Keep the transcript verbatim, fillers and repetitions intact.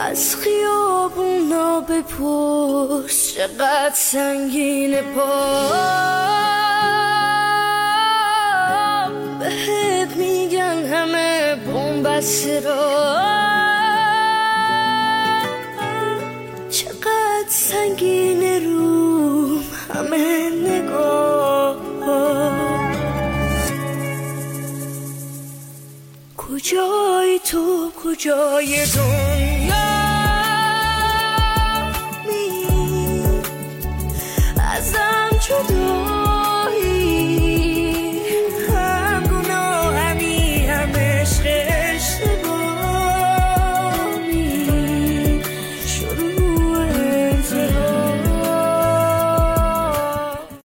از خیابونا بپرس چقدر سنگین پا، بهت میگن همه بن‌بسته را، چقدر سنگین روم همه نگاه. کجای تو کجای دنیا،